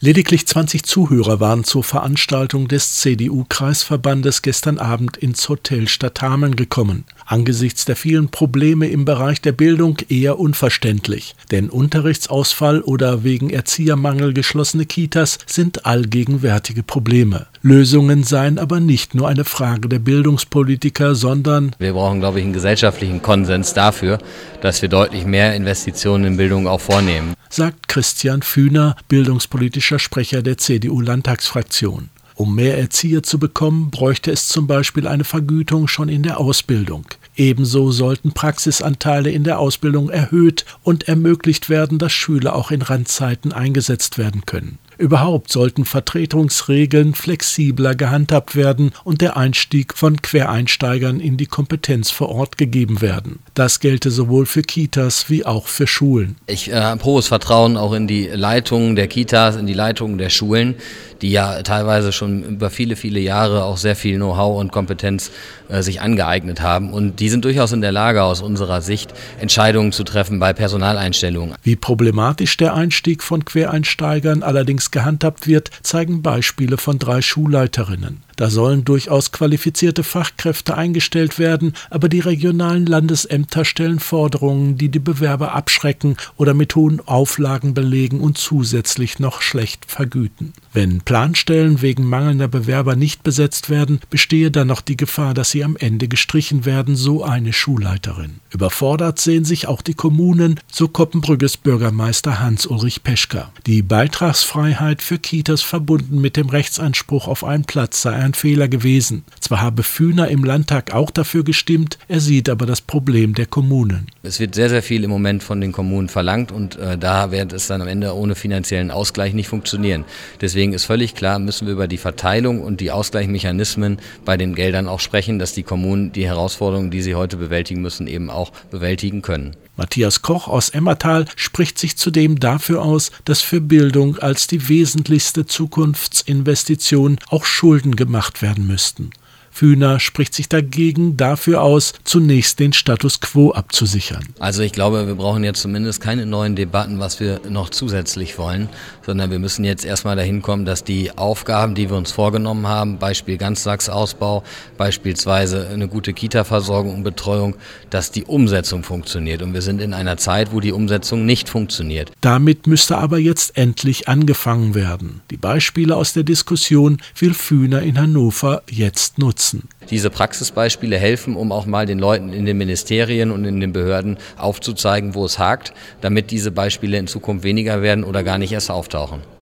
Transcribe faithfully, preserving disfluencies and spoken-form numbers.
Lediglich zwanzig Zuhörer waren zur Veranstaltung des C D U-Kreisverbandes gestern Abend ins Hotel Stadthameln gekommen. Angesichts der vielen Probleme im Bereich der Bildung eher unverständlich. Denn Unterrichtsausfall oder wegen Erziehermangel geschlossene Kitas sind allgegenwärtige Probleme. Lösungen seien aber nicht nur eine Frage der Bildungspolitiker, sondern wir brauchen, glaube ich, einen gesellschaftlichen Konsens dafür, dass wir deutlich mehr Investitionen in Bildung auch vornehmen, sagt Christian Fühner, bildungspolitischer Sprecher der C D U-Landtagsfraktion. Um mehr Erzieher zu bekommen, bräuchte es zum Beispiel eine Vergütung schon in der Ausbildung. Ebenso sollten Praxisanteile in der Ausbildung erhöht und ermöglicht werden, dass Schüler auch in Randzeiten eingesetzt werden können. Überhaupt sollten Vertretungsregeln flexibler gehandhabt werden und der Einstieg von Quereinsteigern in die Kompetenz vor Ort gegeben werden. Das gelte sowohl für Kitas wie auch für Schulen. Ich äh, habe hohes Vertrauen auch in die Leitungen der Kitas, in die Leitungen der Schulen, die ja teilweise schon über viele, viele Jahre auch sehr viel Know-how und Kompetenz äh, sich angeeignet haben. Und die sind durchaus in der Lage, aus unserer Sicht Entscheidungen zu treffen bei Personaleinstellungen. Wie problematisch der Einstieg von Quereinsteigern allerdings gehandhabt wird, zeigen Beispiele von drei Schulleiterinnen. Da sollen durchaus qualifizierte Fachkräfte eingestellt werden, aber die regionalen Landesämter stellen Forderungen, die die Bewerber abschrecken oder mit hohen Auflagen belegen und zusätzlich noch schlecht vergüten. Wenn Planstellen wegen mangelnder Bewerber nicht besetzt werden, bestehe dann noch die Gefahr, dass sie am Ende gestrichen werden, so eine Schulleiterin. Überfordert sehen sich auch die Kommunen, so Koppenbrügges Bürgermeister Hans-Ulrich Peschka. Die Beitragsfreiheit für Kitas verbunden mit dem Rechtsanspruch auf einen Platz sei ein Fehler gewesen. Zwar habe Fühner im Landtag auch dafür gestimmt, er sieht aber das Problem der Kommunen. Es wird sehr, sehr viel im Moment von den Kommunen verlangt und äh, da wird es dann am Ende ohne finanziellen Ausgleich nicht funktionieren. Deswegen ist völlig klar, müssen wir über die Verteilung und die Ausgleichsmechanismen bei den Geldern auch sprechen, dass die Kommunen die Herausforderungen, die sie heute bewältigen müssen, eben auch bewältigen können. Matthias Koch aus Emmertal spricht sich zudem dafür aus, dass für Bildung als die wesentlichste Zukunftsinvestition auch Schulden gemacht werden müssten. Fühner spricht sich dagegen dafür aus, zunächst den Status quo abzusichern. Also ich glaube, wir brauchen jetzt zumindest keine neuen Debatten, was wir noch zusätzlich wollen, sondern wir müssen jetzt erstmal dahin kommen, dass die Aufgaben, die wir uns vorgenommen haben, Beispiel Ganztagsausbau, beispielsweise eine gute Kita-Versorgung und Betreuung, dass die Umsetzung funktioniert. Und wir sind in einer Zeit, wo die Umsetzung nicht funktioniert. Damit müsste aber jetzt endlich angefangen werden. Die Beispiele aus der Diskussion will Fühner in Hannover jetzt nutzen. Diese Praxisbeispiele helfen, um auch mal den Leuten in den Ministerien und in den Behörden aufzuzeigen, wo es hakt, damit diese Beispiele in Zukunft weniger werden oder gar nicht erst auftauchen.